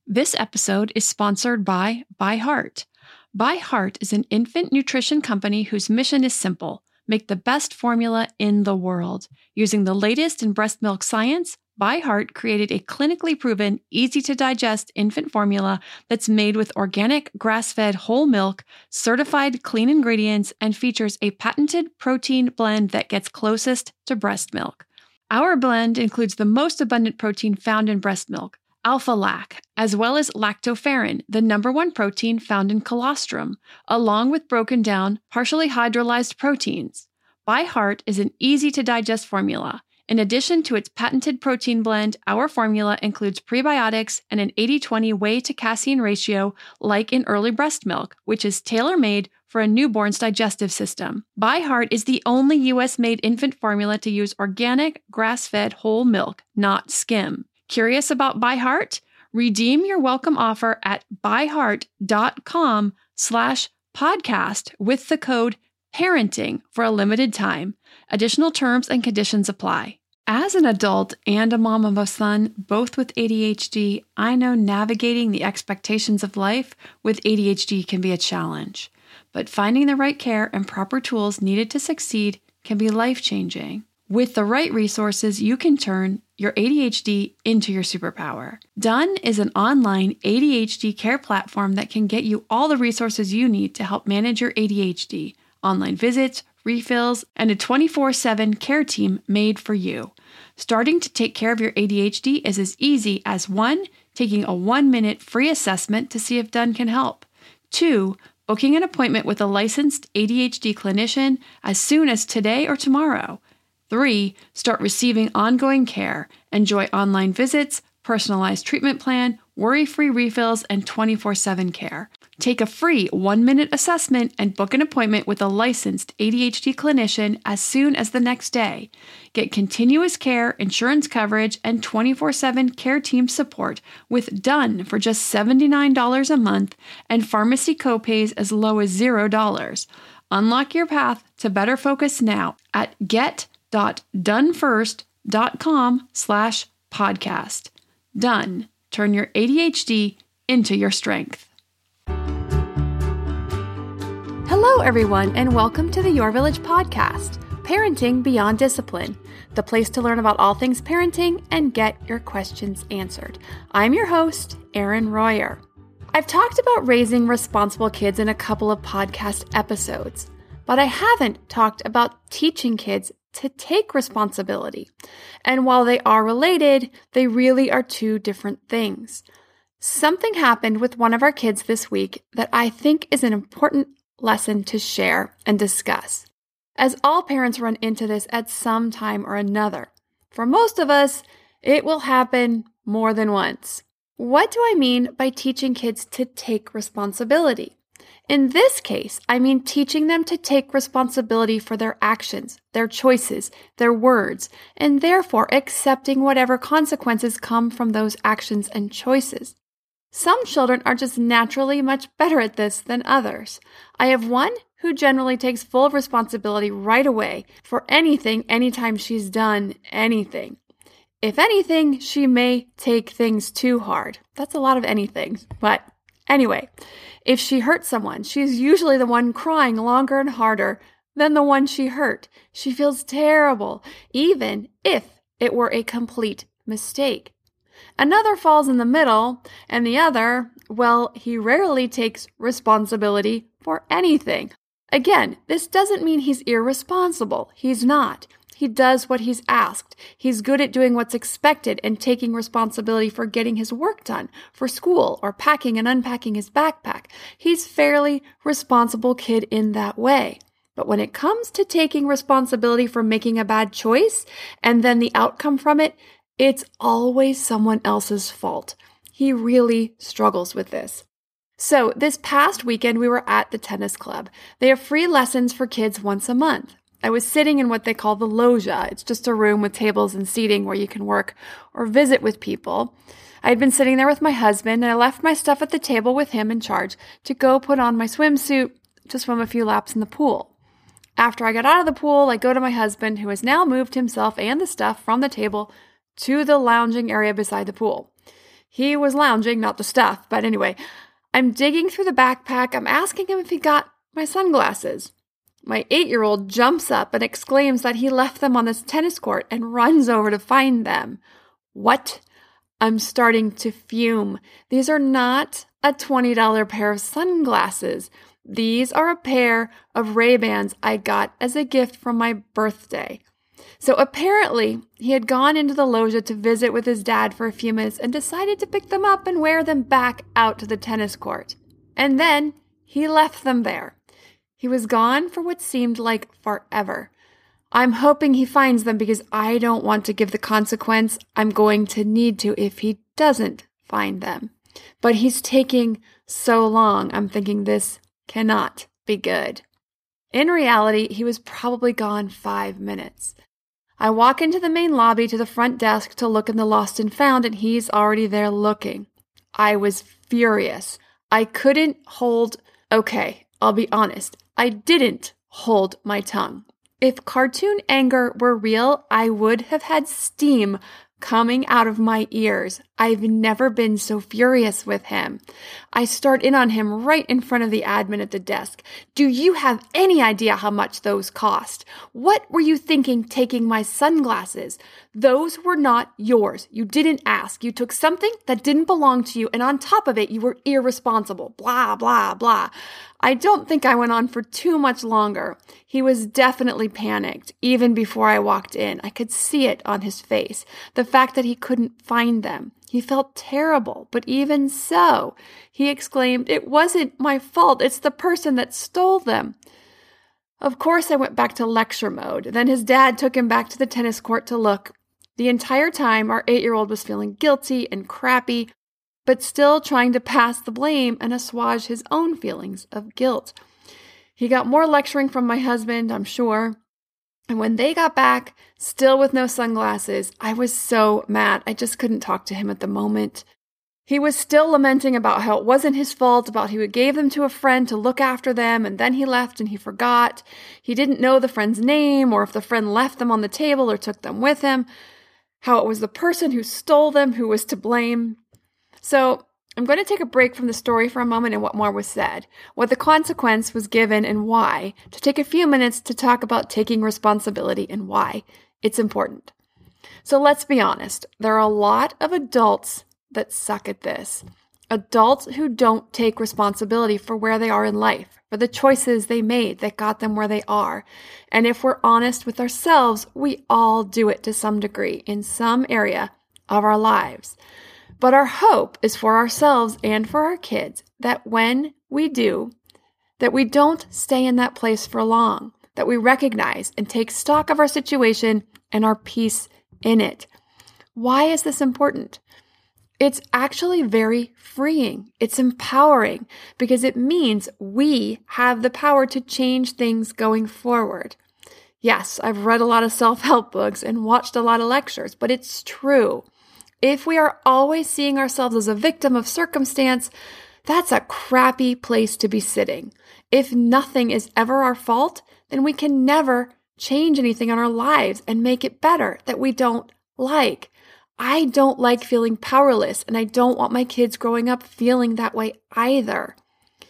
This episode is sponsored by ByHeart. ByHeart is an infant nutrition company whose mission is simple: make the best formula in the world. Using the latest in breast milk science, ByHeart created a clinically proven, easy-to-digest infant formula that's made with organic, grass-fed whole milk, certified clean ingredients, and features a patented protein blend that gets closest to breast milk. Our blend includes the most abundant protein found in breast milk, alpha-lac, as well as lactoferrin, the number one protein found in colostrum, along with broken down, partially hydrolyzed proteins. ByHeart is an easy-to-digest formula. In addition to its patented protein blend, our formula includes prebiotics and an 80-20 whey to casein ratio like in early breast milk, which is tailor-made for a newborn's digestive system. ByHeart is the only U.S.-made infant formula to use organic, grass-fed whole milk, not skim. Curious about ByHeart? Redeem your welcome offer at byheart.com/podcast with the code PARENTING for a limited time. Additional terms and conditions apply. As an adult and a mom of a son, both with ADHD, I know navigating the expectations of life with ADHD can be a challenge. But finding the right care and proper tools needed to succeed can be life-changing. With the right resources, you can turn your ADHD into your superpower. Done is an online ADHD care platform that can get you all the resources you need to help manage your ADHD, online visits, refills, and a 24/7 care team made for you. Starting to take care of your ADHD is as easy as 1. Taking a 1-minute free assessment to see if Done can help. 2. Booking an appointment with a licensed ADHD clinician as soon as today or tomorrow. 3. Start receiving ongoing care. Enjoy online visits, personalized treatment plan, worry-free refills, and 24/7 care. Take a free 1-minute assessment and book an appointment with a licensed ADHD clinician as soon as the next day. Get continuous care, insurance coverage, and 24/7 care team support with Done for just $79 a month and pharmacy copays as low as $0. Unlock your path to better focus now at get.donefirst.com/podcast. Done. Turn your ADHD into your strength. Hello, everyone, and welcome to the Your Village podcast, Parenting Beyond Discipline, the place to learn about all things parenting and get your questions answered. I'm your host, Erin Royer. I've talked about raising responsible kids in a couple of podcast episodes, but I haven't talked about teaching kids to take responsibility. And while they are related, they really are two different things. Something happened with one of our kids this week that I think is an important lesson to share and discuss, as all parents run into this at some time or another. For most of us, it will happen more than once. What do I mean by teaching kids to take responsibility? In this case, I mean teaching them to take responsibility for their actions, their choices, their words, and therefore accepting whatever consequences come from those actions and choices. Some children are just naturally much better at this than others. I have one who generally takes full responsibility right away for anything anytime she's done anything. If anything, she may take things too hard. That's a lot of anything, but anyway, if she hurts someone, she's usually the one crying longer and harder than the one she hurt. She feels terrible, even if it were a complete mistake. Another falls in the middle, and the other, well, he rarely takes responsibility for anything. Again, this doesn't mean he's irresponsible. He's not. He does what he's asked. He's good at doing what's expected and taking responsibility for getting his work done for school or packing and unpacking his backpack. He's fairly responsible kid in that way. But when it comes to taking responsibility for making a bad choice and then the outcome from it, it's always someone else's fault. He really struggles with this. So this past weekend, we were at the tennis club. They have free lessons for kids once a month. I was sitting in what they call the loggia. It's just a room with tables and seating where you can work or visit with people. I had been sitting there with my husband, and I left my stuff at the table with him in charge to go put on my swimsuit to swim a few laps in the pool. After I got out of the pool, I go to my husband, who has now moved himself and the stuff from the table to the lounging area beside the pool. He was lounging, not the stuff, but anyway, I'm digging through the backpack. I'm asking him if he got my sunglasses. My 8-year-old jumps up and exclaims that he left them on this tennis court and runs over to find them. What? I'm starting to fume. These are not a $20 pair of sunglasses. These are a pair of Ray-Bans I got as a gift from my birthday. So apparently, he had gone into the loggia to visit with his dad for a few minutes and decided to pick them up and wear them back out to the tennis court. And then he left them there. He was gone for what seemed like forever. I'm hoping he finds them because I don't want to give the consequence I'm going to need to if he doesn't find them. But he's taking so long. I'm thinking this cannot be good. In reality, he was probably gone 5 minutes. I walk into the main lobby to the front desk to look in the lost and found, and he's already there looking. I was furious. I couldn't hold... Okay, I'll be honest. I didn't hold my tongue. If cartoon anger were real, I would have had steam coming out of my ears. I've never been so furious with him. I start in on him right in front of the admin at the desk. Do you have any idea how much those cost? What were you thinking taking my sunglasses? Those were not yours. You didn't ask. You took something that didn't belong to you, and on top of it, you were irresponsible. Blah, blah, blah. I don't think I went on for too much longer. He was definitely panicked, even before I walked in. I could see it on his face. The fact that he couldn't find them. He felt terrible, but even so, he exclaimed, "It wasn't my fault. It's the person that stole them." Of course, I went back to lecture mode. Then his dad took him back to the tennis court to look. The entire time, our 8-year-old was feeling guilty and crappy, but still trying to pass the blame and assuage his own feelings of guilt. He got more lecturing from my husband, I'm sure. And when they got back, still with no sunglasses, I was so mad. I just couldn't talk to him at the moment. He was still lamenting about how it wasn't his fault, about how he gave them to a friend to look after them, and then he left and he forgot. He didn't know the friend's name or if the friend left them on the table or took them with him. How it was the person who stole them who was to blame. So I'm going to take a break from the story for a moment and what more was said, what the consequence was given and why, to take a few minutes to talk about taking responsibility and why it's important. So let's be honest, there are a lot of adults that suck at this. Adults who don't take responsibility for where they are in life, for the choices they made that got them where they are. And if we're honest with ourselves, we all do it to some degree in some area of our lives. But our hope is for ourselves and for our kids that when we do, that we don't stay in that place for long, that we recognize and take stock of our situation and our peace in it. Why is this important? It's actually very freeing. It's empowering because it means we have the power to change things going forward. Yes, I've read a lot of self-help books and watched a lot of lectures, but it's true. If we are always seeing ourselves as a victim of circumstance, that's a crappy place to be sitting. If nothing is ever our fault, then we can never change anything in our lives and make it better that we don't like. I don't like feeling powerless, and I don't want my kids growing up feeling that way either.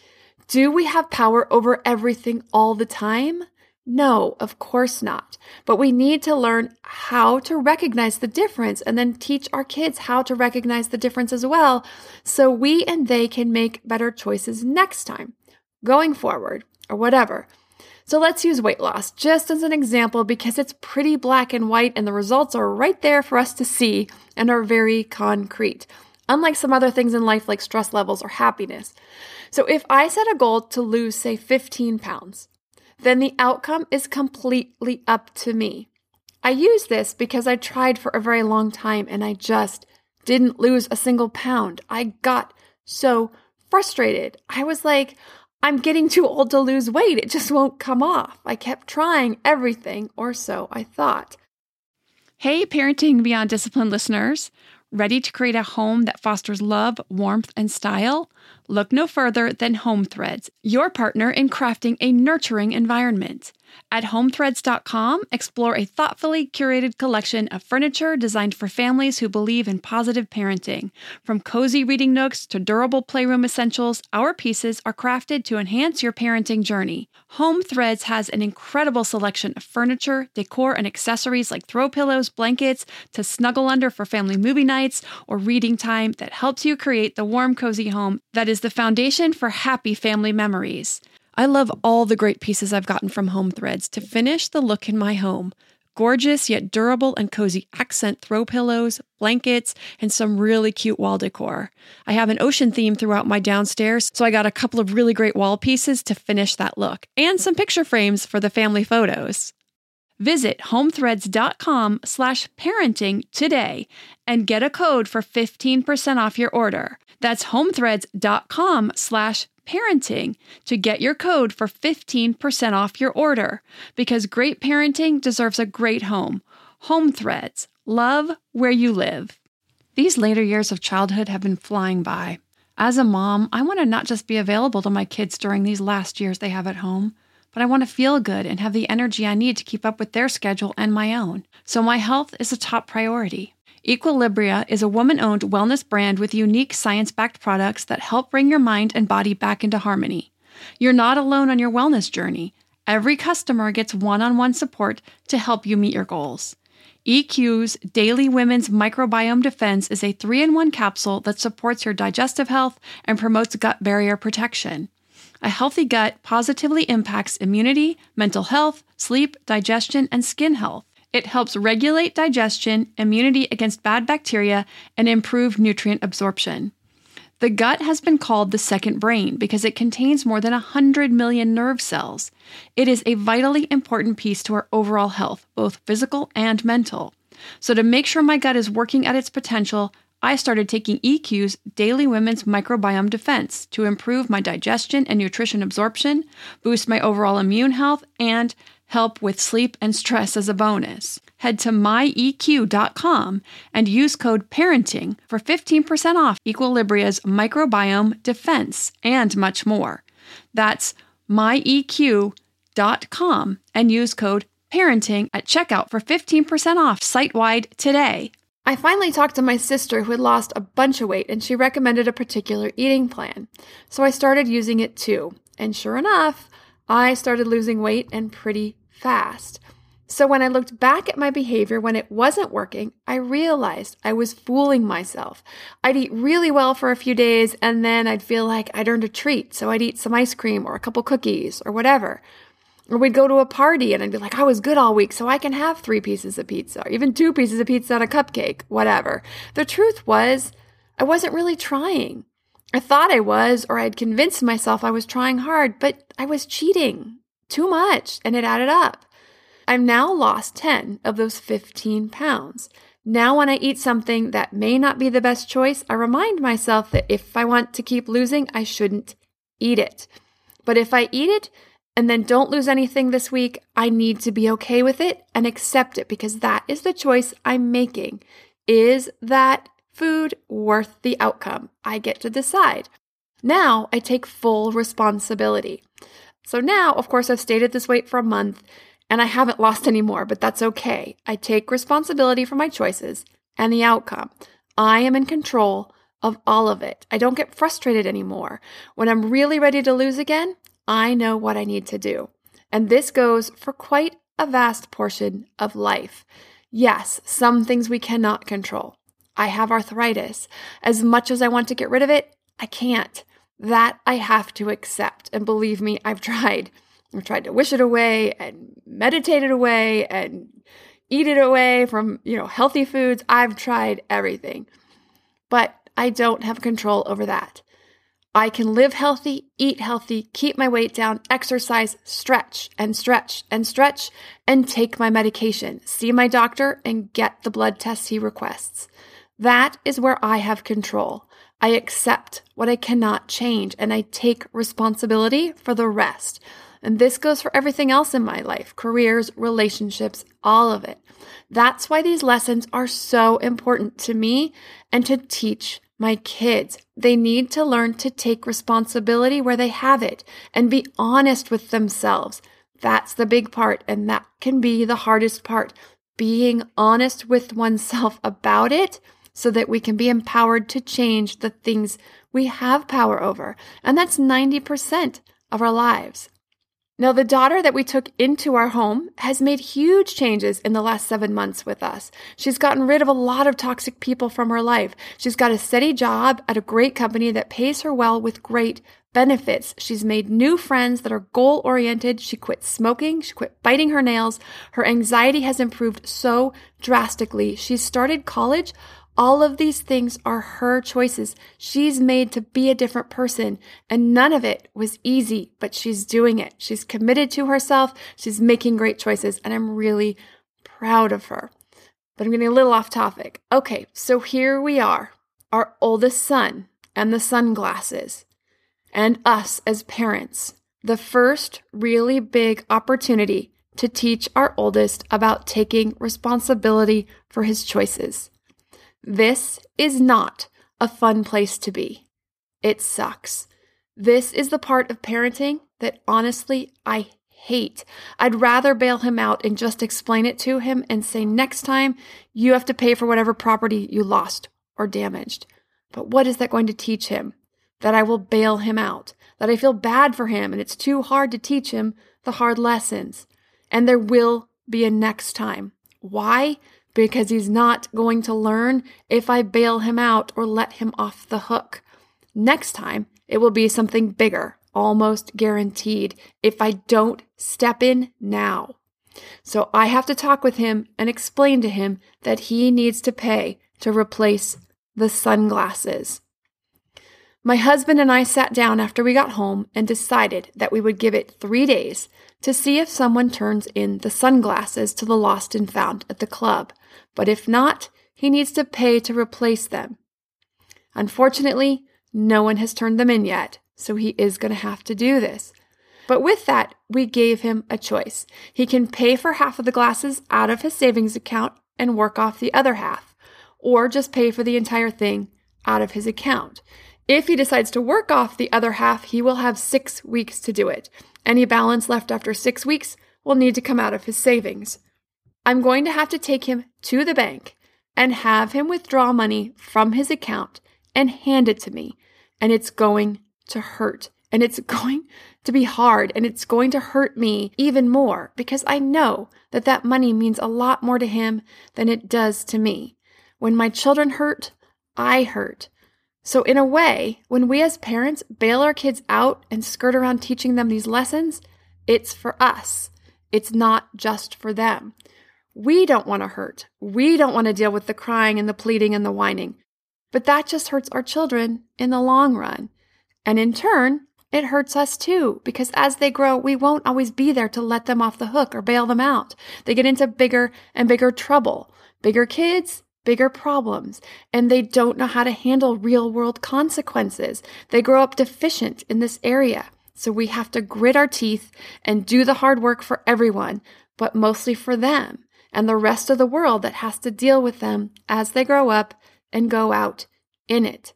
Do we have power over everything all the time? No, of course not. But we need to learn how to recognize the difference and then teach our kids how to recognize the difference as well so we and they can make better choices next time, going forward, or whatever. So let's use weight loss just as an example because it's pretty black and white and the results are right there for us to see and are very concrete, unlike some other things in life like stress levels or happiness. So if I set a goal to lose, say, 15 pounds, then the outcome is completely up to me. I use this because I tried for a very long time and I just didn't lose a single pound. I got so frustrated. I was like, I'm getting too old to lose weight. It just won't come off. I kept trying everything, or so I thought. Hey, Parenting Beyond Discipline listeners. Ready to create a home that fosters love, warmth, and style? Look no further than Home Threads, your partner in crafting a nurturing environment. At HomeThreads.com, explore a thoughtfully curated collection of furniture designed for families who believe in positive parenting. From cozy reading nooks to durable playroom essentials, our pieces are crafted to enhance your parenting journey. HomeThreads has an incredible selection of furniture, decor, and accessories like throw pillows, blankets, to snuggle under for family movie nights or reading time that helps you create the warm, cozy home that is the foundation for happy family memories. I love all the great pieces I've gotten from HomeThreads to finish the look in my home. Gorgeous yet durable and cozy accent throw pillows, blankets, and some really cute wall decor. I have an ocean theme throughout my downstairs, so I got a couple of really great wall pieces to finish that look, and some picture frames for the family photos. Visit homethreads.com/parenting today and get a code for 15% off your order. That's homethreads.com/parenting to get your code for 15% off your order, because great parenting deserves a great home. HomeThreads. Love where you live. These later years of childhood have been flying by. As a mom, I want to not just be available to my kids during these last years they have at home, but I want to feel good and have the energy I need to keep up with their schedule and my own. So my health is a top priority. Equilibria is a woman-owned wellness brand with unique science-backed products that help bring your mind and body back into harmony. You're not alone on your wellness journey. Every customer gets one-on-one support to help you meet your goals. EQ's Daily Women's Microbiome Defense is a 3-in-1 capsule that supports your digestive health and promotes gut barrier protection. A healthy gut positively impacts immunity, mental health, sleep, digestion, and skin health. It helps regulate digestion, immunity against bad bacteria, and improve nutrient absorption. The gut has been called the second brain because it contains more than 100 million nerve cells. It is a vitally important piece to our overall health, both physical and mental. So to make sure my gut is working at its potential, I started taking EQ's Daily Women's Microbiome Defense to improve my digestion and nutrition absorption, boost my overall immune health, and help with sleep and stress as a bonus. Head to myeq.com and use code PARENTING for 15% off Equilibria's Microbiome Defense and much more. That's myeq.com and use code PARENTING at checkout for 15% off site-wide today. I finally talked to my sister who had lost a bunch of weight, and she recommended a particular eating plan. So I started using it too. And sure enough, I started losing weight, and pretty fast. So when I looked back at my behavior when it wasn't working, I realized I was fooling myself. I'd eat really well for a few days, and then I'd feel like I'd earned a treat. So I'd eat some ice cream or a couple cookies or whatever. Or we'd go to a party and I'd be like, I was good all week, so I can have 3 pieces of pizza, or even 2 pieces of pizza and a cupcake, whatever. The truth was, I wasn't really trying. I thought I was, or I'd convinced myself I was trying hard, but I was cheating too much, and it added up. I've now lost 10 of those 15 pounds. Now when I eat something that may not be the best choice, I remind myself that if I want to keep losing, I shouldn't eat it. But if I eat it, and then don't lose anything this week, I need to be okay with it and accept it, because that is the choice I'm making. Is that food worth the outcome? I get to decide. Now I take full responsibility. So now, of course, I've stayed at this weight for a month and I haven't lost any more, but that's okay. I take responsibility for my choices and the outcome. I am in control of all of it. I don't get frustrated anymore. When I'm really ready to lose again, I know what I need to do. And this goes for quite a vast portion of life. Yes, some things we cannot control. I have arthritis. As much as I want to get rid of it, I can't. That I have to accept. And believe me, I've tried. I've tried to wish it away and meditate it away and eat it away from, healthy foods. I've tried everything. But I don't have control over that. I can live healthy, eat healthy, keep my weight down, exercise, stretch and stretch and stretch, and take my medication, see my doctor, and get the blood tests he requests. That is where I have control. I accept what I cannot change, and I take responsibility for the rest. And this goes for everything else in my life, careers, relationships, all of it. That's why these lessons are so important to me and to teach my kids. They need to learn to take responsibility where they have it and be honest with themselves. That's the big part, and that can be the hardest part. Being honest with oneself about it so that we can be empowered to change the things we have power over. And that's 90% of our lives. Now, the daughter that we took into our home has made huge changes in the last 7 months with us. She's gotten rid of a lot of toxic people from her life. She's got a steady job at a great company that pays her well with great benefits. She's made new friends that are goal-oriented. She quit smoking. She quit biting her nails. Her anxiety has improved so drastically. She's started college. All of these things are her choices. She's made to be a different person, and none of it was easy, but she's doing it. She's committed to herself. She's making great choices, and I'm really proud of her. But I'm getting a little off topic. Okay, so here we are, our oldest son and the sunglasses, and us as parents. The first really big opportunity to teach our oldest about taking responsibility for his choices. This is not a fun place to be. It sucks. This is the part of parenting that honestly I hate. I'd rather bail him out and just explain it to him and say, next time you have to pay for whatever property you lost or damaged. But what is that going to teach him? That I will bail him out, that I feel bad for him and it's too hard to teach him the hard lessons. And there will be a next time. Why? Because he's not going to learn if I bail him out or let him off the hook. Next time, it will be something bigger, almost guaranteed, if I don't step in now. So I have to talk with him and explain to him that he needs to pay to replace the sunglasses. My husband and I sat down after we got home and decided that we would give it 3 days to see if someone turns in the sunglasses to the lost and found at the club. But if not, he needs to pay to replace them. Unfortunately, no one has turned them in yet, so he is going to have to do this. But with that, we gave him a choice. He can pay for half of the glasses out of his savings account and work off the other half, or just pay for the entire thing out of his account. If he decides to work off the other half, he will have 6 weeks to do it. Any balance left after 6 weeks will need to come out of his savings. I'm going to have to take him to the bank and have him withdraw money from his account and hand it to me. And it's going to hurt. And it's going to be hard. And it's going to hurt me even more because I know that that money means a lot more to him than it does to me. When my children hurt, I hurt. So in a way, when we as parents bail our kids out and skirt around teaching them these lessons, it's for us. It's not just for them. We don't want to hurt. We don't want to deal with the crying and the pleading and the whining. But that just hurts our children in the long run. And in turn, it hurts us too, because as they grow, we won't always be there to let them off the hook or bail them out. They get into bigger and bigger trouble. Bigger kids, bigger problems, and they don't know how to handle real-world consequences. They grow up deficient in this area. So we have to grit our teeth and do the hard work for everyone, but mostly for them and the rest of the world that has to deal with them as they grow up and go out in it.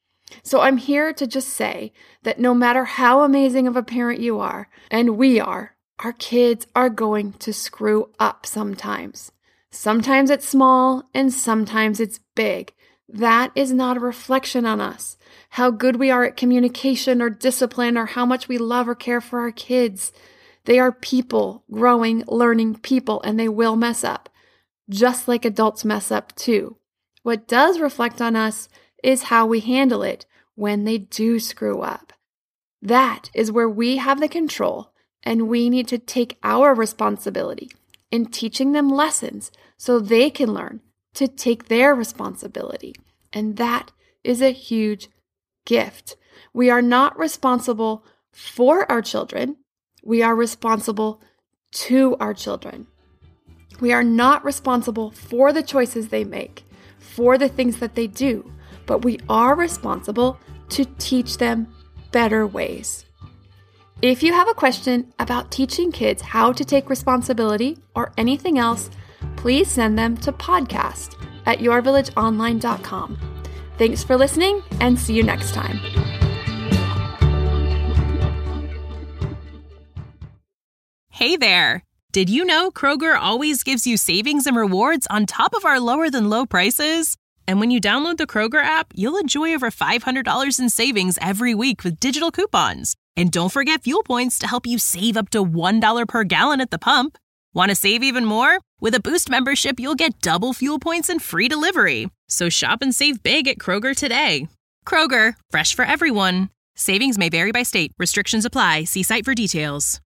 So I'm here to just say that no matter how amazing of a parent you are, and we are, our kids are going to screw up sometimes. Sometimes it's small and sometimes it's big. That is not a reflection on us, how good we are at communication or discipline or how much we love or care for our kids. They are people, growing, learning people, and they will mess up, just like adults mess up too. What does reflect on us is how we handle it when they do screw up. That is where we have the control, and we need to take our responsibility in teaching them lessons so they can learn to take their responsibility. And that is a huge gift. We are not responsible for our children. We are responsible to our children. We are not responsible for the choices they make, for the things that they do, but we are responsible to teach them better ways. If you have a question about teaching kids how to take responsibility or anything else, please send them to podcast@yourvillageonline.com. Thanks for listening and see you next time. Hey there! Did you know Kroger always gives you savings and rewards on top of our lower-than-low prices? And when you download the Kroger app, you'll enjoy over $500 in savings every week with digital coupons. And don't forget fuel points to help you save up to $1 per gallon at the pump. Want to save even more? With a Boost membership, you'll get double fuel points and free delivery. So shop and save big at Kroger today. Kroger, fresh for everyone. Savings may vary by state. Restrictions apply. See site for details.